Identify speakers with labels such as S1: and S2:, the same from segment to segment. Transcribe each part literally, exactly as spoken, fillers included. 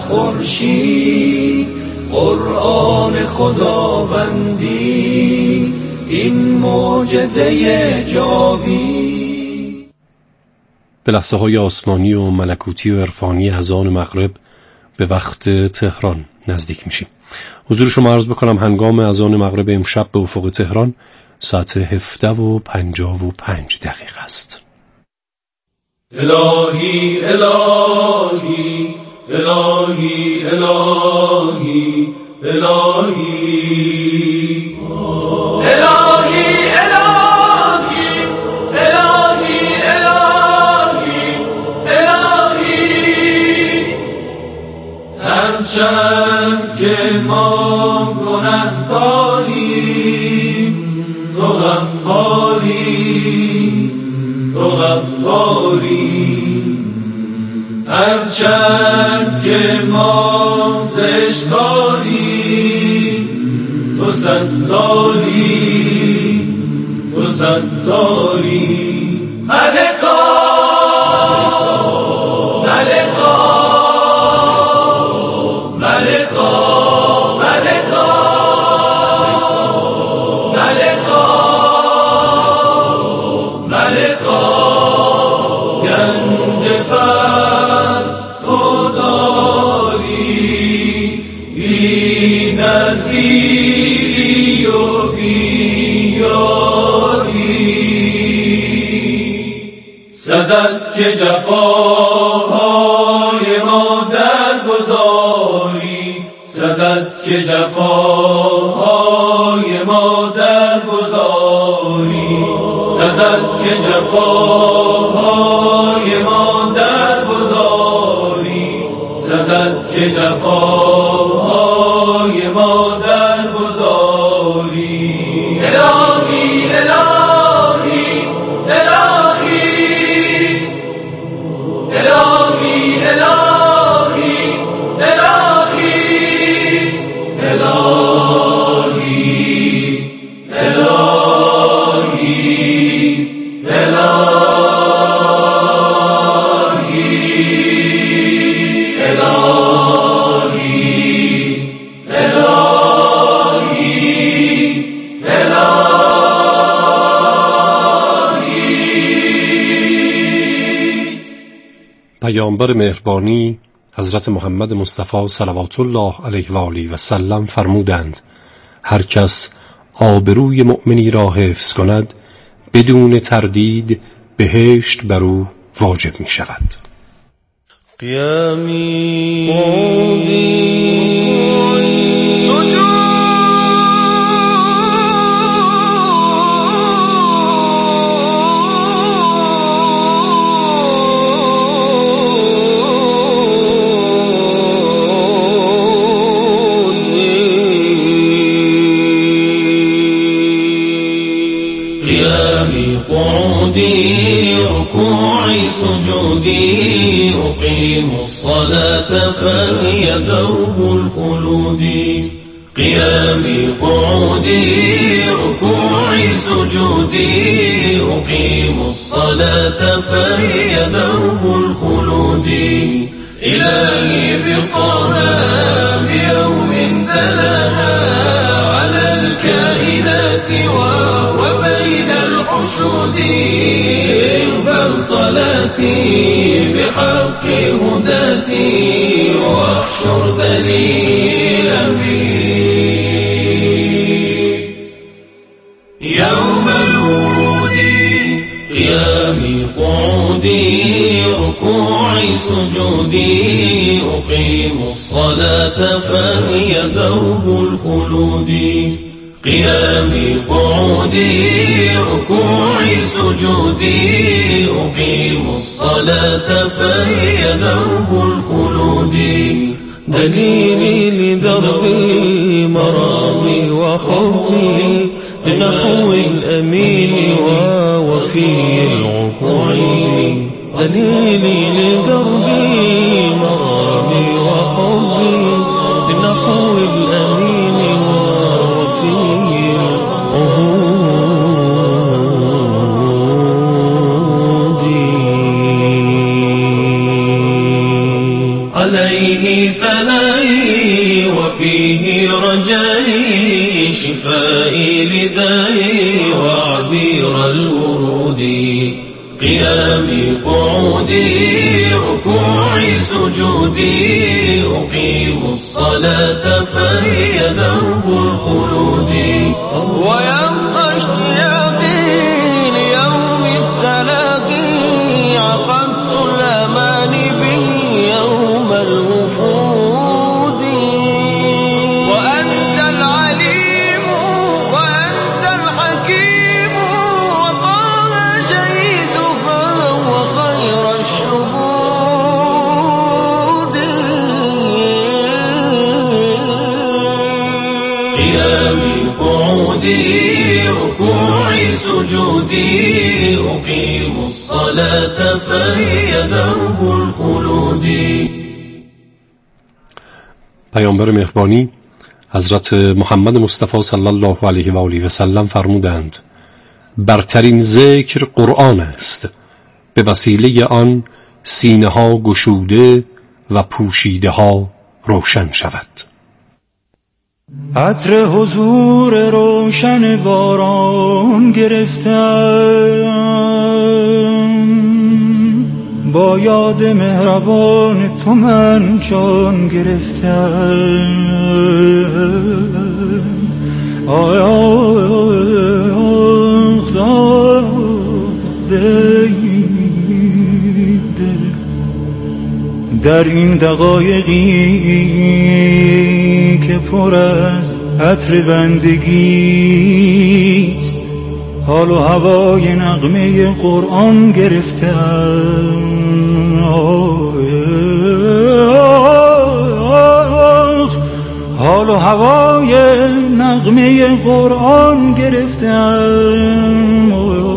S1: خورشید، قرآن خداوندی، این معجزه جاوید.
S2: به لحظه های آسمانی و ملکوتی و عرفانی اذان مغرب به وقت تهران نزدیک میشیم. حضور شما عرض بکنم هنگام اذان مغرب امشب به افق تهران ساعت هفده و پنجاه و پنج دقیقه است.
S1: الهی الهی الهی الهی الهی الهی هرچند که ما گنهکاریم، تو غفاری، تو غفاری. هرچند که ما زشتکاریم، تو ستاری، تو ستاری. ملکا ملکا نزیری و بیاری، سزد که جفاهای ما درگذاری، سزد که جفاهای ما درگذاری، سزد که جفاهای ما درگذاری، سزد که جفاهای ما درگذاری. الهی الهی الهی الهی الهی الهی
S2: پیامبر مهربانی حضرت محمد مصطفی صلوات الله علیه و آله و سلم فرمودند هر کس آبروی مؤمنی را حفظ کند بدون تردید بهشت بر او واجب می شود.
S1: قیامی قعودي ركوعي سجودي أقيم الصلاة فهي درب الخلود. قيامي قعودي ركوعي سجودي أقيم الصلاة فهي درب الخلود. إلهي بقاها بيوم تلاها على الكائنات وبين الحشود. اقبل صلاتي بحق هداتي واحشر ذليلا بي يوم الورود. قيامي قعودي ركوعي سجودي أقيم الصلاة فهي درب الخلود. قيامي قعودي ركوعي سجودي أقيم الصلاة فهي درب الخلود. دليلي لدربي مرامي وحبي بنحو الأمين ووفي العهود. دليلي لدربي مرامي وحبي بنحو الأمين ووفي العهود. عليه بلائي وفيه رجائي شفائي لدائي وعبير الورود قيامي قعودي ركوعي سجودي أقيم الصلاة فهي درب الخلود ويبقى اشتياقي ليوم التلاقي عقدت الأمان به يوم الوفود وأنت العليم وأنت الحكيم وطه شهيد فهو خير الشهود قيامي قعودي ركوعي سجودي أقيم الصلاة فهي درب الخلود.
S2: پیامبر مهربانی حضرت محمد مصطفی صلی الله علیه و آله و سلم فرمودند برترین ذکر قرآن است، به وسیله آن سینه ها گشوده و پوشیده ها روشن شود.
S3: عطر حضور روشن باران گرفتم، با یاد مهربان تو من جان گرفتم. آی آخ داده در این دقایقی که پر از عطر بندگیست، حال و هوای نغمه قرآن گرفتم. حال و هوای نغمه قرآن گرفتم.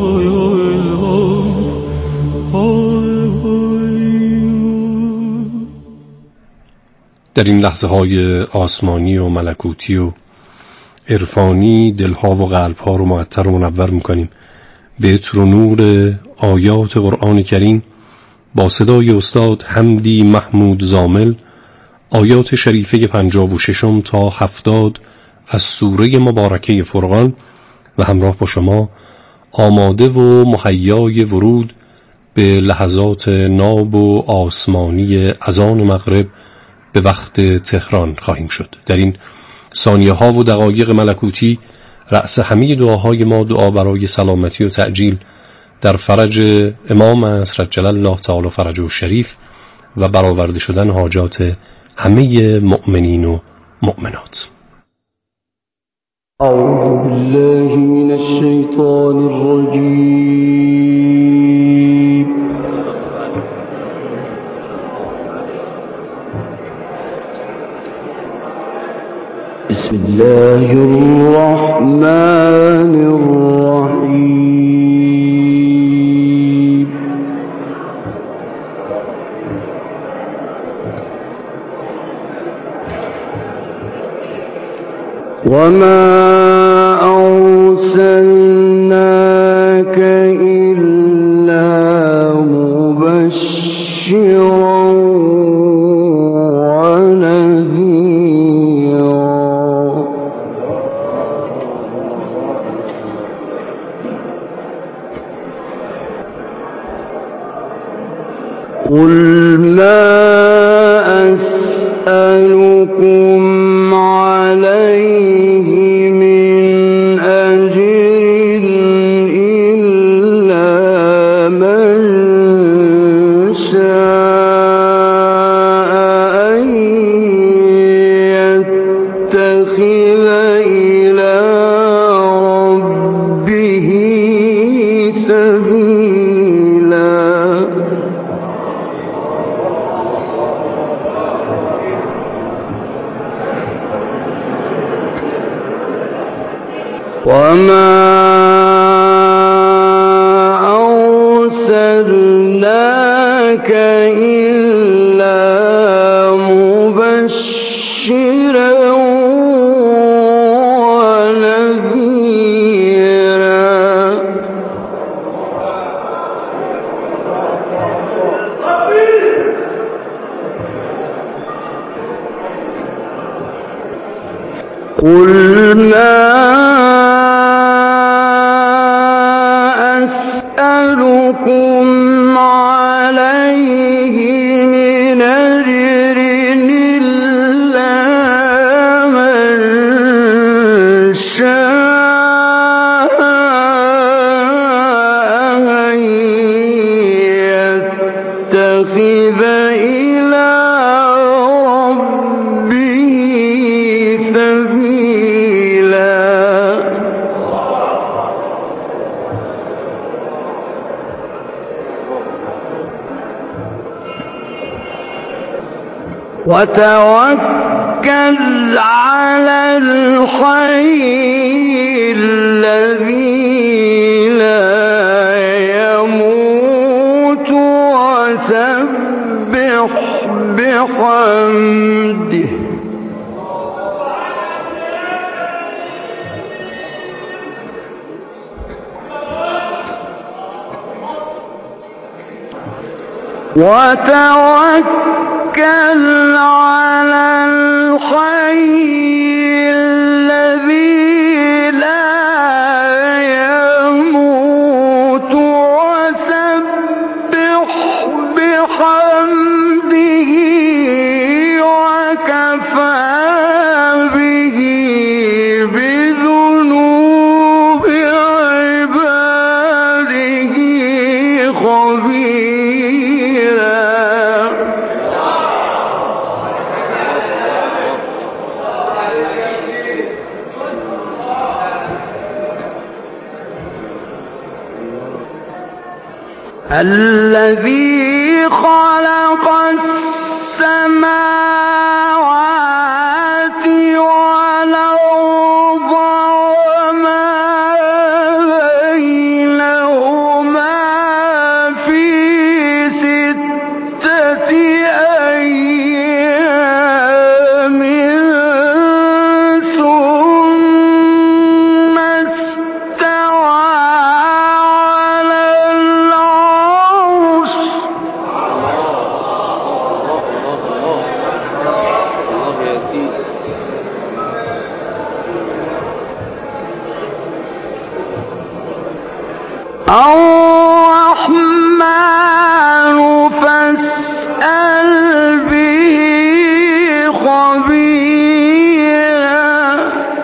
S2: در این لحظه های آسمانی و ملکوتی و عرفانی دلها و قلبها رو معطر و منور میکنیم به عطر و نور آیات قرآن کریم با صدای استاد حمدی محمود زامل. آیات شریفه پنجاه و ششم تا هفتاد از سوره مبارکه فرقان و همراه با شما آماده و مهیای ورود به لحظات ناب و آسمانی اذان مغرب به وقت تهران خواهیم شد. در این ثانیه ها و دقایق ملکوتی رأس همه دعاهای ما دعا برای سلامتی و تعجیل در فرج امام عصر عجل الله تعالی فرجه الشریف و برآورده شدن حاجات همه مؤمنین و مؤمنات.
S4: اعوذ بالله من الشیطان الرجیم. بسم الله الرحمن الرحیم. وما أرسلناك إلا مبشرا ونذيرا. قل ما أسألكم عليه من أجر إلا من شاء أن يتخذ إلى ربه سبيلا. وما أرسلناك إلا مبشرا ونذيرا. قل ما أسألكم عليه من أجر إلا من شاء أن يتخذ إلى ربه سبيلا. وتوكل على الحي الذي لا يموت وسبح بحمده وتوكل على الحي الذي لا يموت وسبح بحمده وكفى به بذنوب عباده خبيرا. الذي خلق السماوات والأرض وما بينهما في ستة أيام ثم استوى على العرش. الرحمن فاسأل به خبيرا.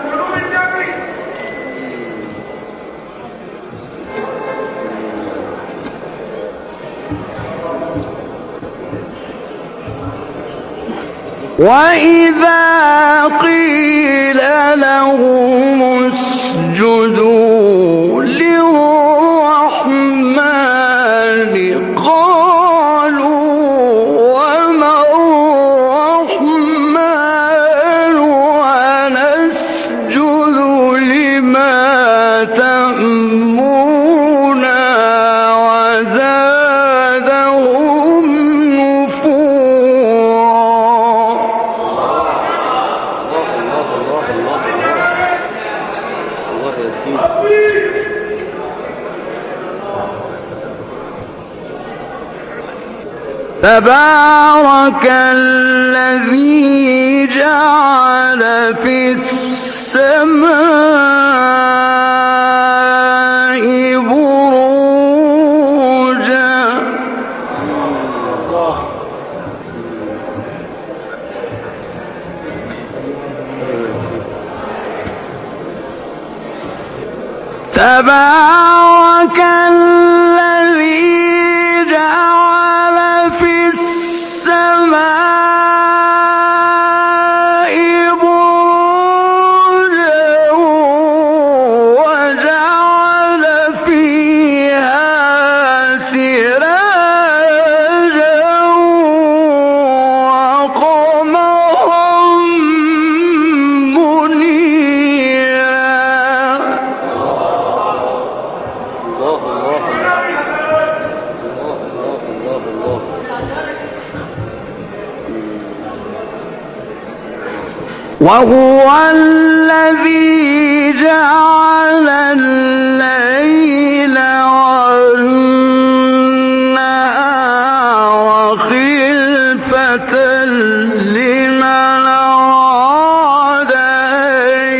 S4: وإذا قيل لهم اسجدوا للرحمن قالوا وما الرحمن ونسجد لما تأمرنا وزادهم نفورا. تبارك الذي جعل في السماء بروجا تبارك الذي جعل في السماء بروجا وجعل فيها سراجا وقمرا منيرا. وهو الذي جعل الليل والنهار خلفة لمن أراد أن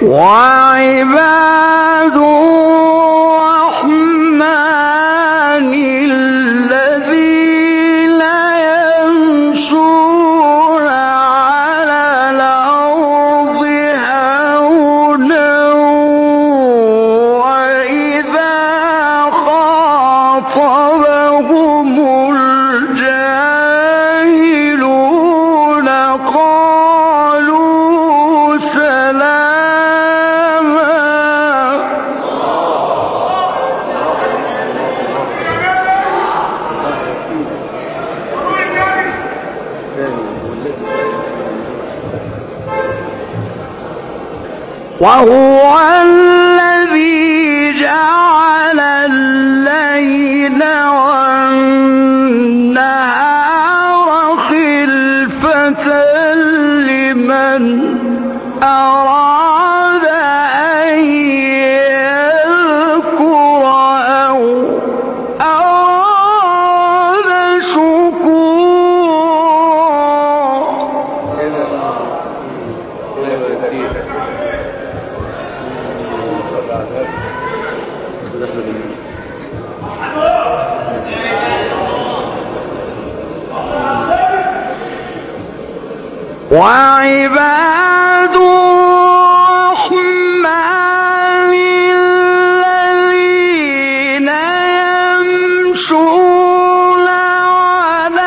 S4: وعباد الرحمن الذين يمشون على الأرض هونا وإذا خاطبهم الجاهلون قالوا سلاما. وهو الذي جعل الليل والنهار خلفة لمن أراد أن يذكر أو أراد شكورا. وعباد الرحمن الذين يمشون على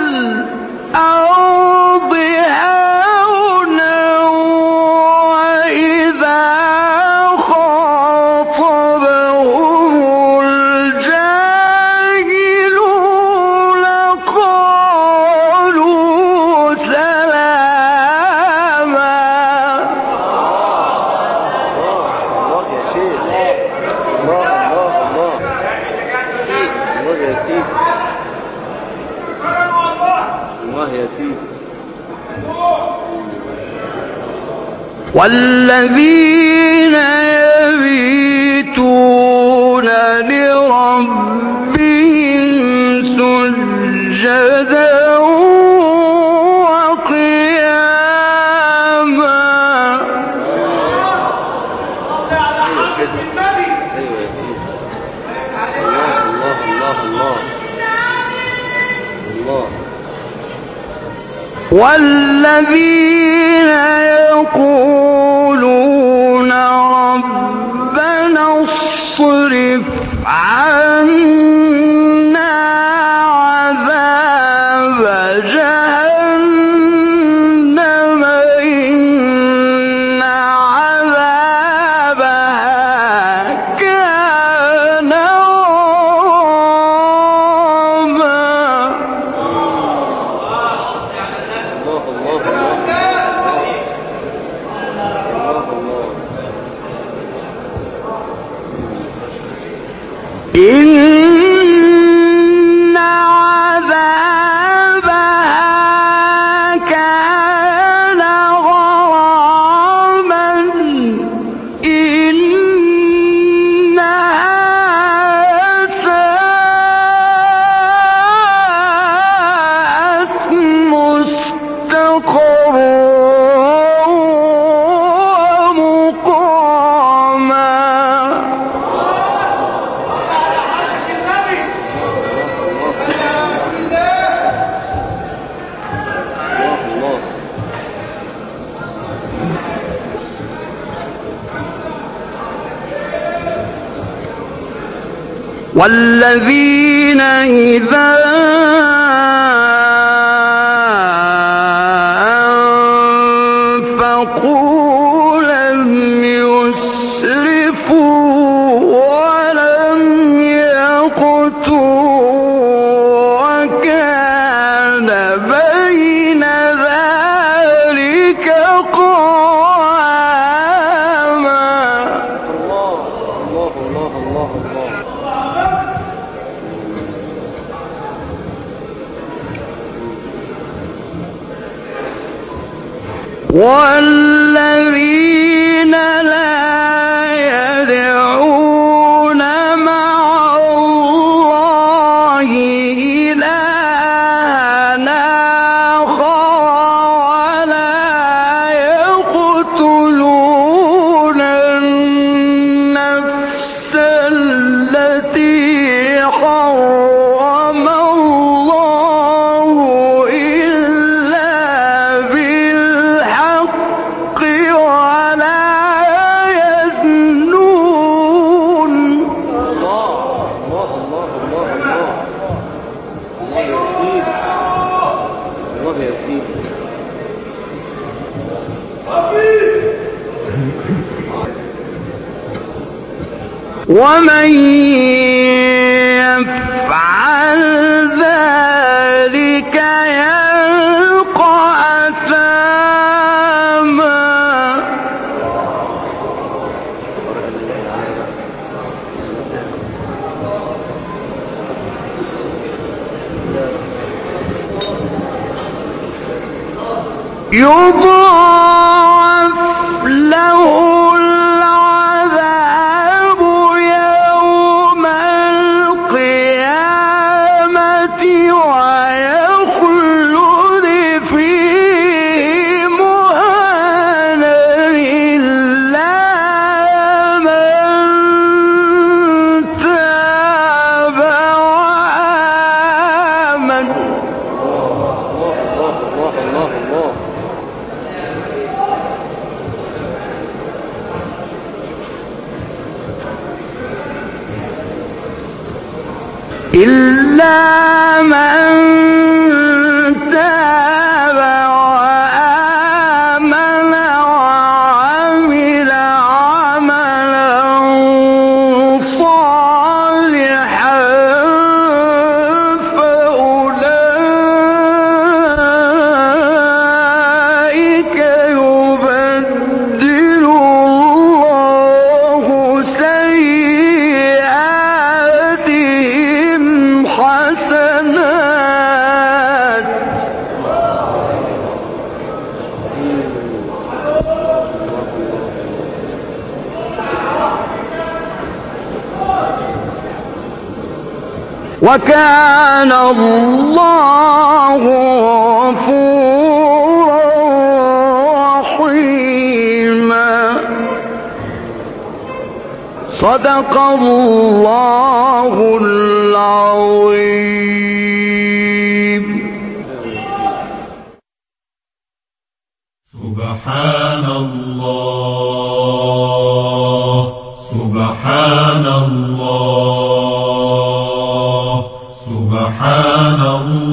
S4: الأرض هونا وإذا خاطبهم الجاهلون قالوا سلاما. والذين يبيتون لربهم سجدا وقياما. والذين يقولون ربنا اصرف عنا عذاب جهنم إن عذابها كان إن عذابها كان غراما إنها ساءت مستقرا والذين إذا أنفقوا لم يسرفوا ولم يقتروا وكان بين ذلك قواما. الله الله الله الله الله. والذين لا يدعون مع الله إلهًا آخر ولا يقتلون ومن يفعل ذلك يلقى أثاما يضاعف له العذاب يوم القيامة ويخلد فيه مهانا إلا من تاب وآمن. إلا من تاب وآمن وعمل عملا صالحا فأولئك يبدل الله سيئاتهم حسنات. وكان الله غفورا رحيما. صدق الله العظيم.
S1: سبحان الله سبحان الله سبحان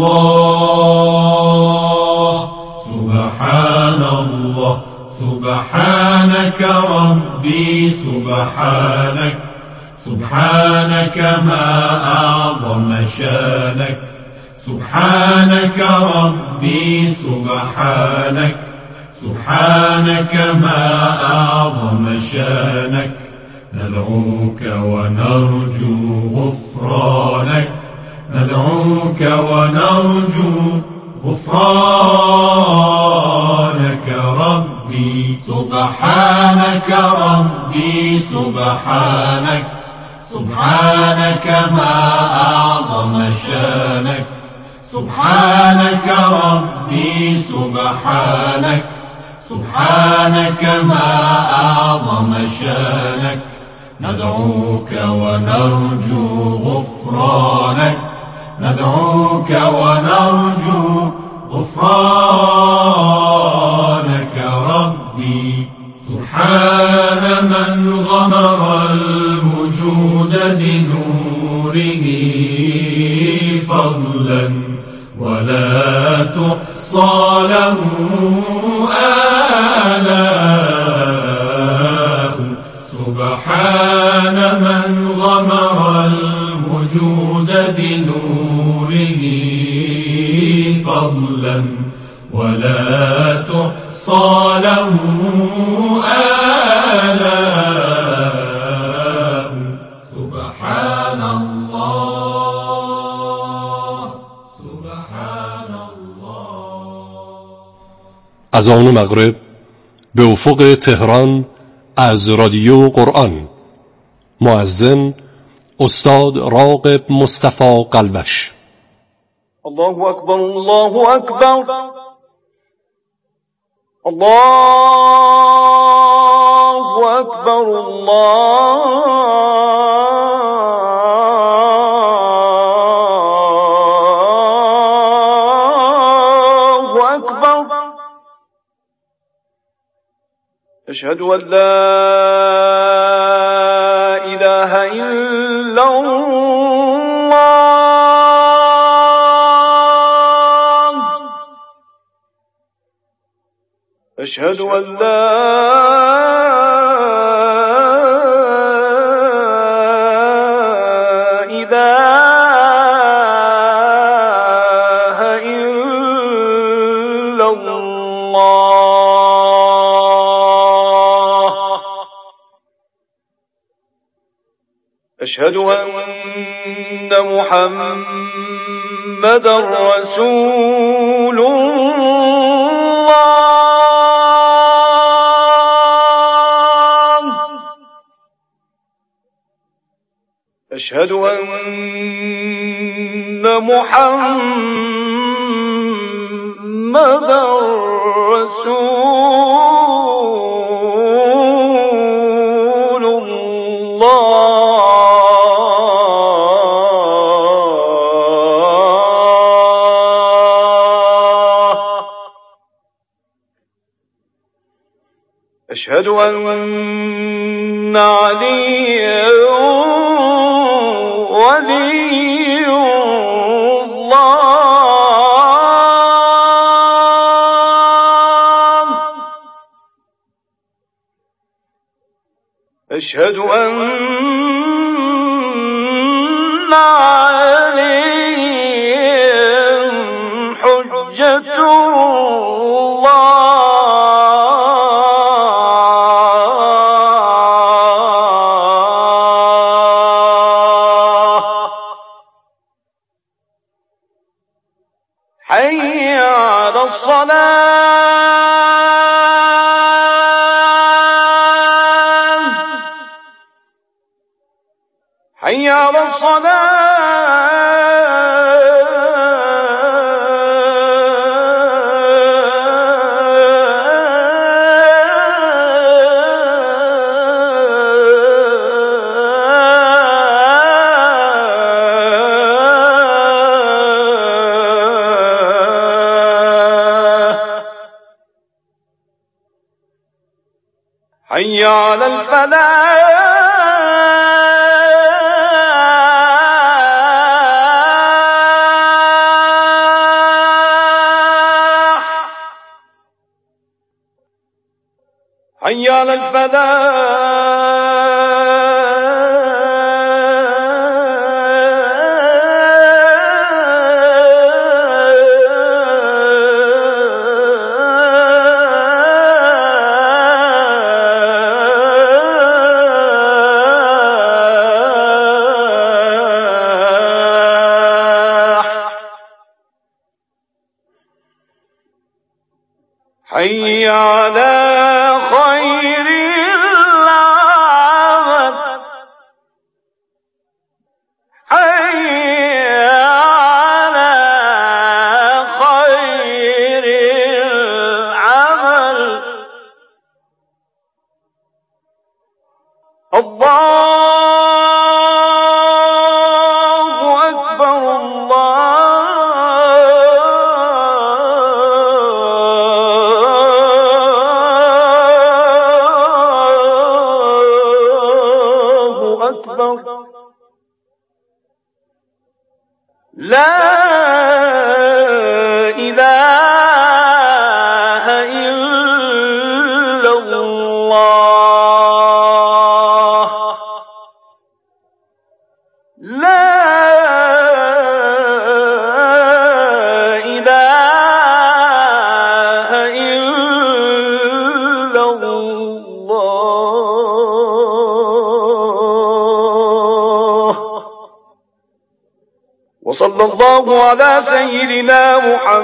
S1: الله سبحان الله سبحانك ربي سبحانك سبحانك ما أعظم شانك سبحانك ربي سبحانك سبحانك ما أعظم شانك. ندعوك ونرجو غفرانك ندعوك ونرجو غفرانك ربي سبحانك ربي سبحانك سبحانك ما أعظم شانك سبحانك ربي سبحانك سبحانك ما أعظم شانك. ندعوك ونرجو غفرانك ندعوك ونرجو غفرانك ربي. سبحان من غمر الوجود بنوره فضلا ولا تحصى له آلاء. سبحان من غمر الوجود بنوره فضلا ولا تحصى له آلاء. سبحان الله سبحان الله.
S2: اذان مغرب به افق تهران از رادیو قرآن. مؤذن استاد راغب مصطفی قلبش.
S4: الله أكبر الله أكبر الله أكبر الله أكبر. أشهد أن لا إله إلا الله أشهد أن لا إله إلا الله. أشهد أن محمدا رسول الله. أشهد أن محمدا رسول الله. أشهد أن عليا ولي الله. أشهد أن عليا حجة الله. حي على الصلاة. حي على حي على الفلاح. حي على حي على خير العمل. حي على خير العمل. الله أكبر. الله أكبر. لا إله إلا الله. لا إله إلا الله. وصلى الله على سيدنا محمد